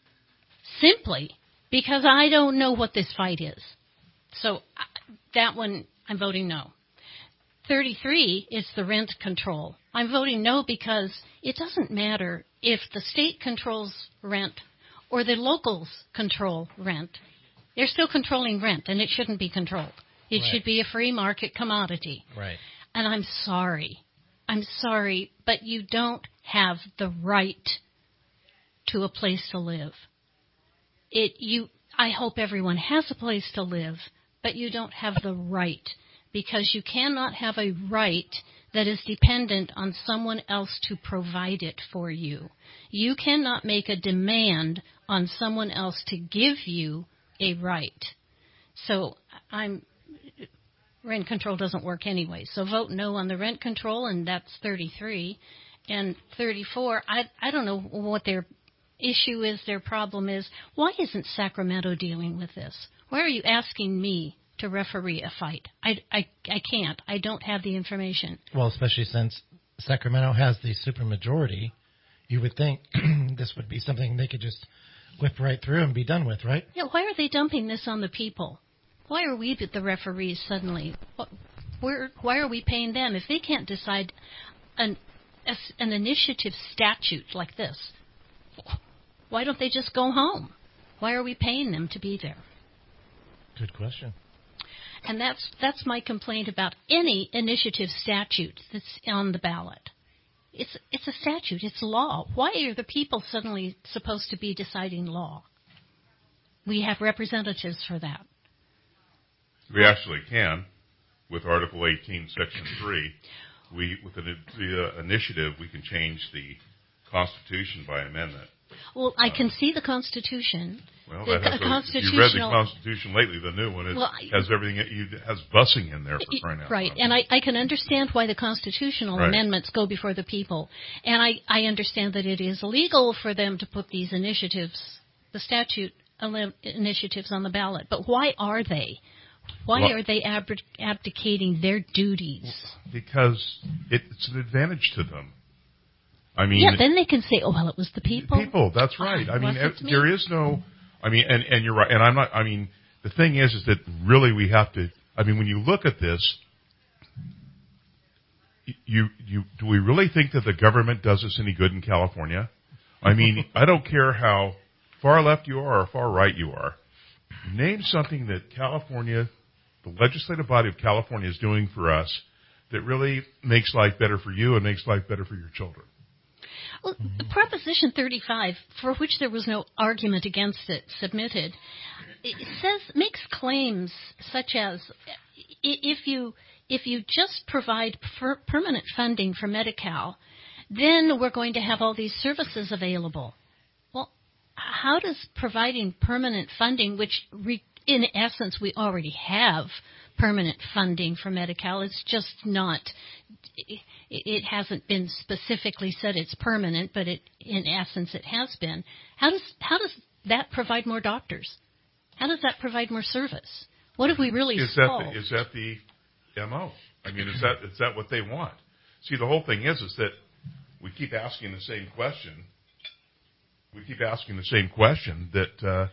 simply because I don't know what this fight is. So that one, I'm voting no. thirty-three is the rent control. I'm voting no because it doesn't matter if the state controls rent or the locals control rent. They're still controlling rent, and it shouldn't be controlled. It Right. should be a free market commodity. Right. And I'm sorry. I'm sorry, but you don't have the right to a place to live. It you I hope everyone has a place to live, but you don't have the right, because you cannot have a right that is dependent on someone else to provide it for you. You cannot make a demand on someone else to give you a right. So I'm rent control doesn't work anyway. So vote no on the rent control, and that's thirty-three. And thirty-four, I I don't know what their issue is, their problem is. Why isn't Sacramento dealing with this? Why are you asking me to referee a fight? I, I, I can't. I don't have the information. Well, especially since Sacramento has the supermajority, you would think this would be something they could just whip right through and be done with, right? Yeah, why are they dumping this on the people? Why are we the referees suddenly? What, where, why are we paying them if they can't decide an an initiative statute like this? Why don't they just go home? Why are we paying them to be there? Good question. And that's that's my complaint about any initiative statute that's on the ballot. It's it's a statute. It's law. Why are the people suddenly supposed to be deciding law? We have representatives for that. We actually can, with Article eighteen, Section three. We, with the, the uh, initiative, we can change the Constitution by amendment. Well, I can see the Constitution. Well, the that has a, if you read the Constitution lately, the new one, it well, has everything. It has busing in there for crying out loud. Right, and I, I can understand why the constitutional right. amendments go before the people, and I, I understand that it is legal for them to put these initiatives, the statute initiatives, on the ballot. But why are they? Why well, are they ab- abdicating their duties? Because it's an advantage to them. I mean, yeah. Then they can say, "Oh, well, it was the people." People, that's right. Oh, I mean, it, there is no. I mean, and, and you're right. And I'm not. I mean, the thing is, is that really we have to. I mean, when you look at this, you you do we really think that the government does us any good in California? I mean, I don't care how far left you are or far right you are. Name something that California, the legislative body of California, is doing for us that really makes life better for you and makes life better for your children. Well, Proposition thirty-five, for which there was no argument against it submitted, it says makes claims such as if you if you just provide per- permanent funding for Medi-Cal, then we're going to have all these services available. Well, how does providing permanent funding, which re- in essence we already have permanent funding for Medi-Cal, it's just not, it hasn't been specifically said it's permanent, but it in essence it has been. How does how does that provide more doctors? How does that provide more service? What have we really is solved? That the, is that the M O? I mean, is that is that what they want? See, the whole thing is is that we keep asking the same question. We keep asking the same question that uh,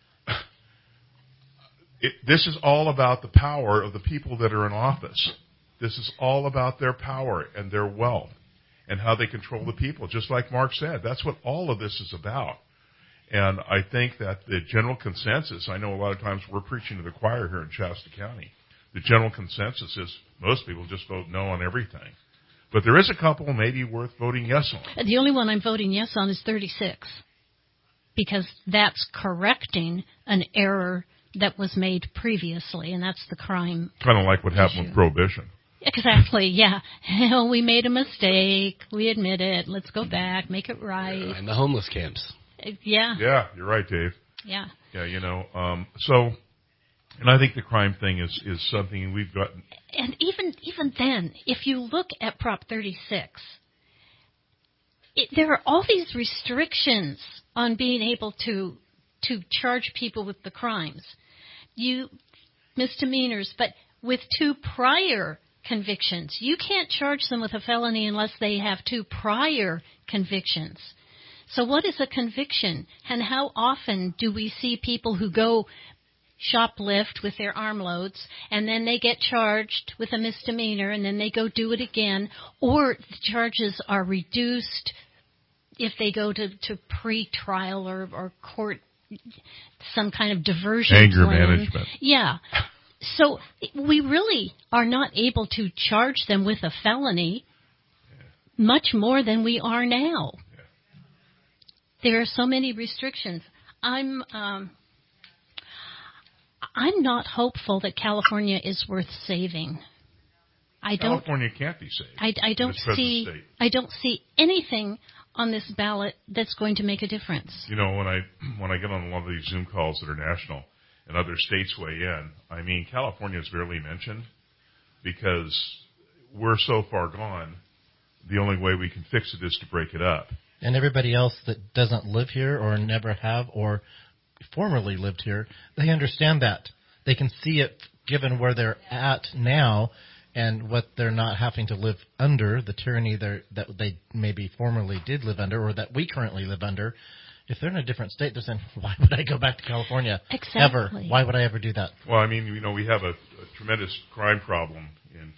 it, this is all about the power of the people that are in office. This is all about their power and their wealth and how they control the people, just like Mark said. That's what all of this is about. And I think that the general consensus, I know a lot of times we're preaching to the choir here in Shasta County, the general consensus is most people just vote no on everything. But there is a couple maybe worth voting yes on. The only one I'm voting yes on is thirty-six, because that's correcting an error that was made previously, and that's the crime. Kind of like what happened issue. with Prohibition. Exactly, yeah. We made a mistake. We admit it. Let's go back, make it right. Yeah, and the homeless camps. Yeah. Yeah, you're right, Dave. Yeah. Yeah, you know, um, so, and I think the crime thing is, is something we've gotten. And even even then, if you look at Prop thirty-six, it, there are all these restrictions on being able to to charge people with the crimes. You, misdemeanors, but with two prior convictions. You can't charge them with a felony unless they have two prior convictions. So what is a conviction? And how often do we see people who go shoplift with their armloads and then they get charged with a misdemeanor and then they go do it again, or the charges are reduced if they go to, to pre-trial or, or court, some kind of diversion Anger plan. management. Yeah. So we really are not able to charge them with a felony much more than we are now. There are so many restrictions. I'm um, I'm not hopeful that California is worth saving. I don't. California can't be saved. I, I don't see. State. I don't see anything on this ballot that's going to make a difference. You know, when I when I get on a lot of these Zoom calls that are national and other states weigh in, I mean, California is barely mentioned because we're so far gone. The only way we can fix it is to break it up. And everybody else that doesn't live here or never have or formerly lived here, they understand that. They can see it given where they're at now and what they're not having to live under, the tyranny that they maybe formerly did live under or that we currently live under. If they're in a different state, they're saying, why would I go back to California? Exactly. Ever? Why would I ever do that? Well, I mean, you know, we have a, a tremendous crime problem in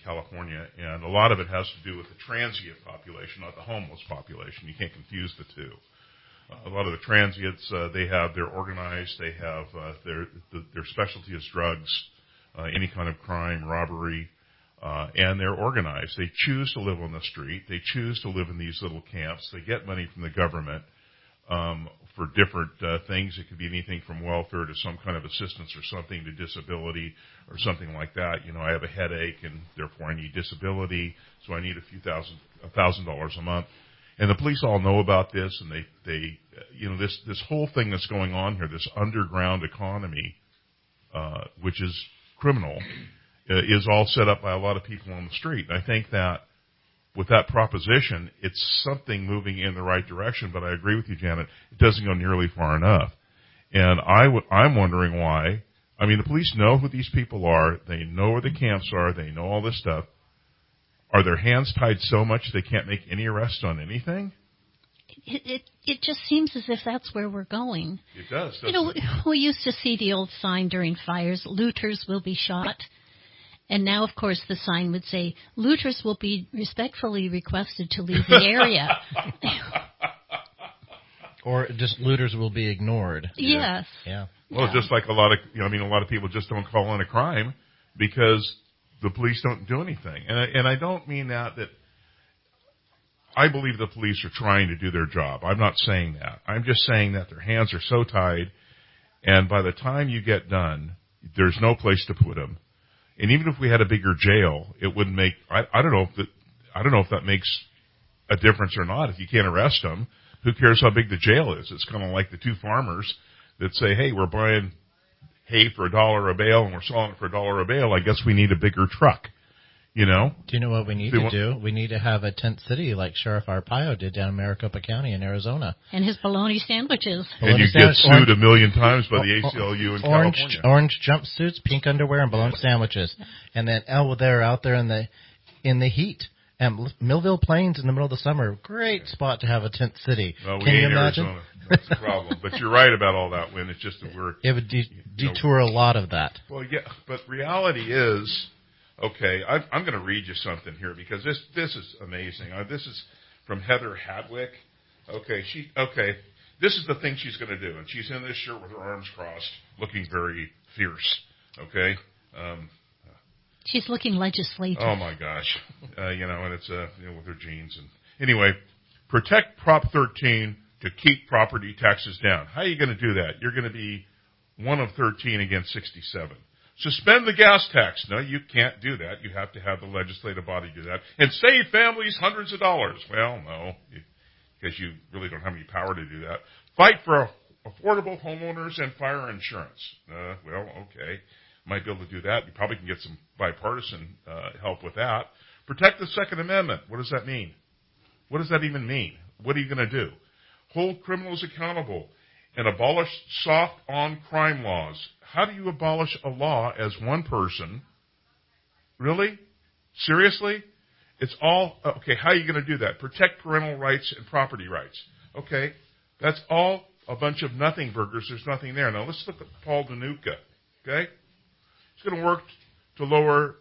California, and a lot of it has to do with the transient population, not the homeless population. You can't confuse the two. Uh, a lot of the transients, uh, they have, they're organized, they have, uh, their, the, their specialty is drugs, uh, any kind of crime, robbery, uh, and they're organized. They choose to live on the street. They choose to live in these little camps. They get money from the government, um, for different, uh, things. It could be anything from welfare to some kind of assistance or something to disability or something like that. You know, I have a headache and therefore I need disability, so I need a few thousand, a thousand dollars a month. And the police all know about this, and they, they, you know, this, this whole thing that's going on here, this underground economy, uh, which is criminal, uh, is all set up by a lot of people on the street. And I think that with that proposition, it's something moving in the right direction, but I agree with you, Janet, it doesn't go nearly far enough. And I w- I'm wondering why. I mean, the police know who these people are. They know where the camps are. They know all this stuff. Are their hands tied so much they can't make any arrests on anything? It, it it just seems as if that's where we're going. It does, doesn't You know, it? we used to see the old sign during fires, looters will be shot. And now, of course, the sign would say, looters will be respectfully requested to leave the area. Or just looters will be ignored. Yes. Yeah. Well, Yeah. just like a lot of, you know, I mean, a lot of people just don't call in a crime because the police don't do anything. And I, and I don't mean that, that I believe the police are trying to do their job. I'm not saying that. I'm just saying that their hands are so tied, and by the time you get done, there's no place to put them. And even if we had a bigger jail, it wouldn't make, I, I don't know if that, I don't know if that makes a difference or not. If you can't arrest them, who cares how big the jail is? It's kind of like the two farmers that say, hey, we're buying hay for a dollar a bale and we're selling it for a dollar a bale. I guess we need a bigger truck, you know? Do you know what we need Do to you do? We need to have a tent city like Sheriff Arpaio did down in Maricopa County in Arizona. And his bologna sandwiches. And Bologna you get sandwich, sued orange- a million times by the A C L U in orange, California. Orange jumpsuits, pink underwear, and bologna sandwiches. And then, oh, they're out there in the in the heat. And Millville Plains in the middle of the summer, great spot to have a tent city. Well, we Can you ain't imagine? Arizona. That's the problem. But you're right about all that, Win. It's just that we're... It would de- you know, detour a lot of that. Well, yeah, but reality is, okay, I, I'm going to read you something here because this this is amazing. Uh, this is from Heather Hadwick. Okay, she okay. This is the thing she's going to do, and she's in this shirt with her arms crossed, looking very fierce. Okay. Um, She's looking legislative. Oh my gosh, uh, you know, and it's uh, you know, with her jeans and anyway, protect Prop thirteen to keep property taxes down. How are you going to do that? You're going to be one of thirteen against sixty-seven. Suspend the gas tax. No, you can't do that. You have to have the legislative body do that and save families hundreds of dollars. Well, no, because you really don't have any power to do that. Fight for affordable homeowners and fire insurance. Uh, well, okay. Might be able to do that. You probably can get some bipartisan uh, help with that. Protect the Second Amendment. What does that mean? What does that even mean? What are you going to do? Hold criminals accountable and abolish soft on-crime laws. How do you abolish a law as one person? Really? Seriously? It's all, okay, how are you going to do that? Protect parental rights and property rights. Okay, that's all a bunch of nothing burgers. There's nothing there. Now let's look at Paul DeNuca. Okay? He's going to work to lower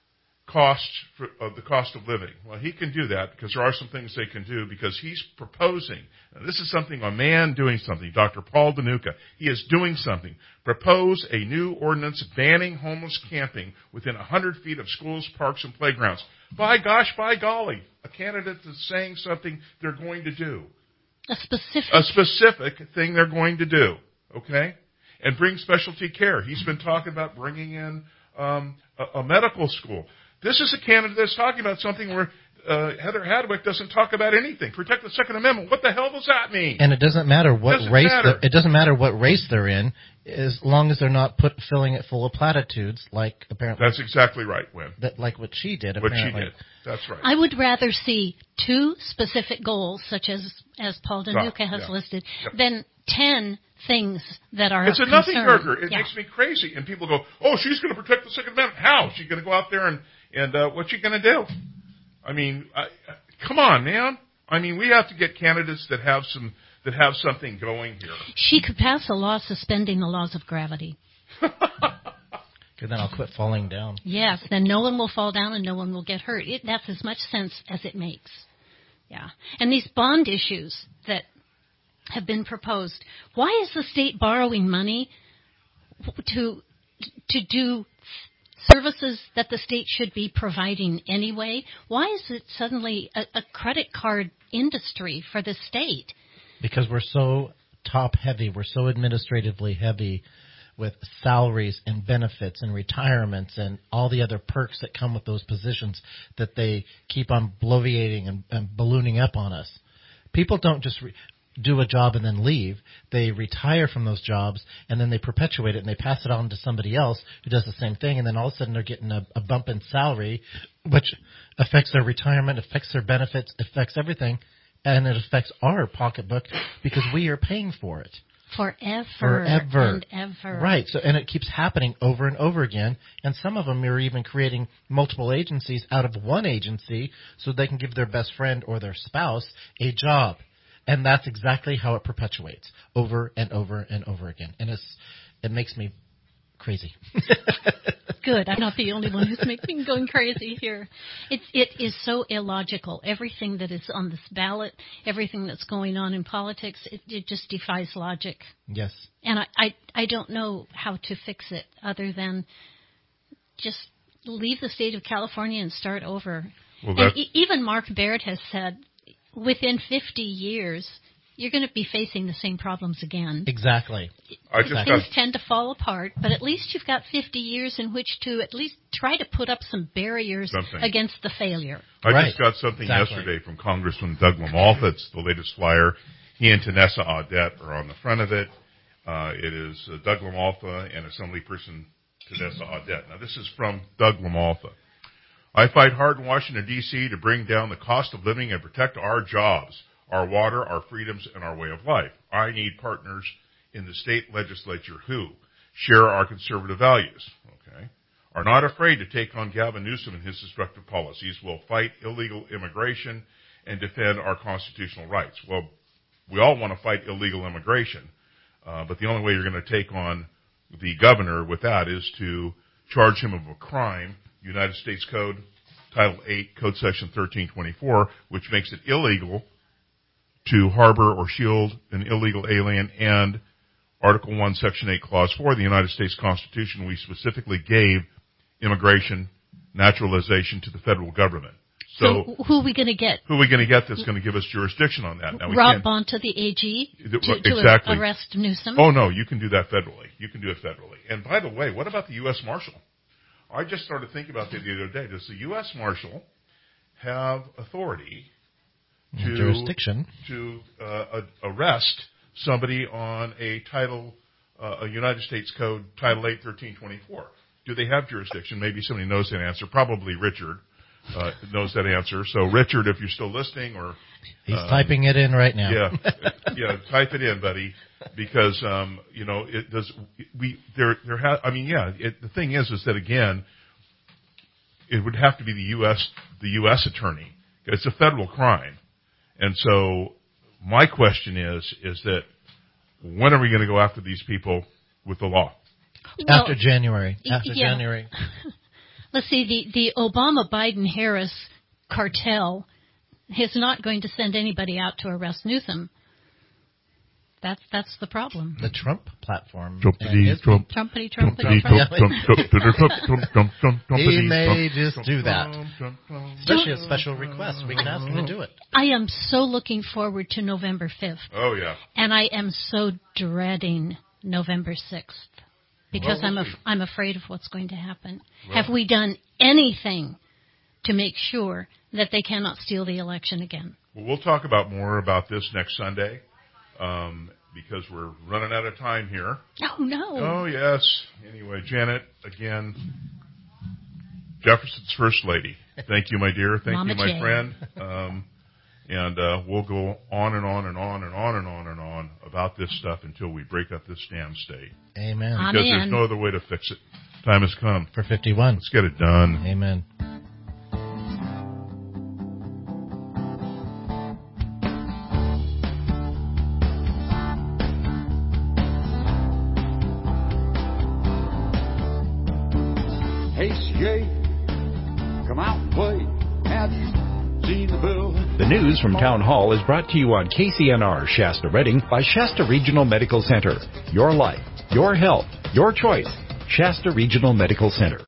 cost for, uh, the cost of living. Well, he can do that because there are some things they can do because he's proposing. Now, this is something, a man doing something, Doctor Paul DeNuca. He is doing something. Propose a new ordinance banning homeless camping within one hundred feet of schools, parks, and playgrounds. By gosh, by golly, a candidate is saying something they're going to do. A specific. A specific thing they're going to do. Okay? And bring specialty care. He's been talking about bringing in um, a, a medical school. This is a candidate that's talking about something where uh, Heather Hadwick doesn't talk about anything. Protect the Second Amendment. What the hell does that mean? And it doesn't matter what Doesn't race matter. they're- it doesn't matter what race they're in, as long as they're not put filling it full of platitudes, like apparently That's exactly right, Win. that, like what she did. What she Apparently. did. That's right. I would rather see two specific goals, such as as Paul DeNuca has yeah. listed, Yep. than ten things that are It's a of nothing concern. burger. It Yeah. makes me crazy. And people go, oh, she's going to protect the Second Amendment. How? She's going to go out there and, and uh, what's she going to do? I mean, I, come on, man. I mean, we have to get candidates that have some that have something going here. She could pass a law suspending the laws of gravity. Because then I'll quit falling down. Yes, then no one will fall down and no one will get hurt. It, that's as much sense as it makes. Yeah. And these bond issues that have been proposed, why is the state borrowing money to to do services that the state should be providing anyway? Why is it suddenly a, a credit card industry for the state? Because we're so top heavy, we're so administratively heavy with salaries and benefits and retirements and all the other perks that come with those positions that they keep on bloviating and, and ballooning up on us. People don't just re- do a job and then leave. They retire from those jobs and then they perpetuate it and they pass it on to somebody else who does the same thing, and then all of a sudden they're getting a, a bump in salary, which affects their retirement, affects their benefits, affects everything, and it affects our pocketbook because we are paying for it. Forever, Forever. and ever. Right. So, and it keeps happening over and over again. And some of them are even creating multiple agencies out of one agency so they can give their best friend or their spouse a job. And that's exactly how it perpetuates over and over and over again. And it's it makes me crazy. Good. I'm not the only one who's making going crazy here. It, it is so illogical. Everything that is on this ballot, everything that's going on in politics, it, it just defies logic. Yes. And I, I, I don't know how to fix it other than just leave the state of California and start over. Well, and e- even Mark Baird has said within fifty years, you're going to be facing the same problems again. Exactly. I just Things got... tend to fall apart, but at least you've got fifty years in which to at least try to put up some barriers something. against the failure. I right. just got something exactly. yesterday from Congressman Doug LaMalfa. It's the latest flyer. He and Tanessa Audette are on the front of it. Uh, it is uh, Doug LaMalfa and Assemblyperson Tanessa Audette. Now, this is from Doug LaMalfa. I fight hard in Washington, D C to bring down the cost of living and protect our jobs, our water, our freedoms, and our way of life. I need partners in the state legislature who share our conservative values, okay, are not afraid to take on Gavin Newsom and his destructive policies, will fight illegal immigration, and defend our constitutional rights. Well, we all want to fight illegal immigration, uh, but the only way you're going to take on the governor with that is to charge him of a crime, United States Code, Title eight, Code Section thirteen twenty-four, which makes it illegal to harbor or shield an illegal alien, and Article one, Section eight, Clause four of the United States Constitution, we specifically gave immigration naturalization to the federal government. So, so who are we going to get? Who are we going to get that's going to give us jurisdiction on that? Now, we Rob can't, Bonta, the A G, to, exactly. to arrest Newsom? Oh, no, you can do that federally. You can do it federally. And by the way, what about the U S Marshal? I just started thinking about that the other day. Does the U S Marshal have authority to jurisdiction to uh, arrest somebody on a title, uh, a United States Code, Title eight, thirteen twenty-four? Do they have jurisdiction? Maybe somebody knows that answer. Probably Richard uh, knows that answer. So, Richard, if you're still listening, or he's um, typing it in right now. Yeah, yeah, type it in, buddy, because um, you know it does. We there there ha- I mean, yeah. It, the thing is, is that again, it would have to be the U S the U S attorney. It's a federal crime. And so my question is, is that when are we going to go after these people with the law? Well, after January. After yeah. January. Let's see, the, the Obama-Biden-Harris cartel is not going to send anybody out to arrest Newsom. That's that's the problem. The Trump platform. Trumpity, Trump, Trumpity, Trumpity, Trumpity, Trump, Trump, Trump, Trump, Trump, Trump, He may Trump, just Trump, do that. Trump, Trump, Trump, Especially a special request. We can ask him to do it. I am so looking forward to November fifth. Oh, yeah. And I am so dreading November sixth. Because well, we'll I'm af- I'm afraid of what's going to happen. Well. Have we done anything to make sure that they cannot steal the election again? Well, we'll talk about more about this next Sunday. Um, because we're running out of time here. Oh, no. Oh, yes. Anyway, Janet, again, Jefferson's First Lady. Thank you, my dear. Thank Mama you, my Jane. friend. Um, and uh, we'll go on and on and on and on and on and on about this stuff until we break up this damn state. Amen. Because Amen. there's no other way to fix it. Time has come. For fifty-one. Let's get it done. Amen. Hey, C J, come out and play. Have you seen the bill? The news from Town Hall is brought to you on K C N R Shasta Redding by Shasta Regional Medical Center. Your life, your health, your choice. Shasta Regional Medical Center.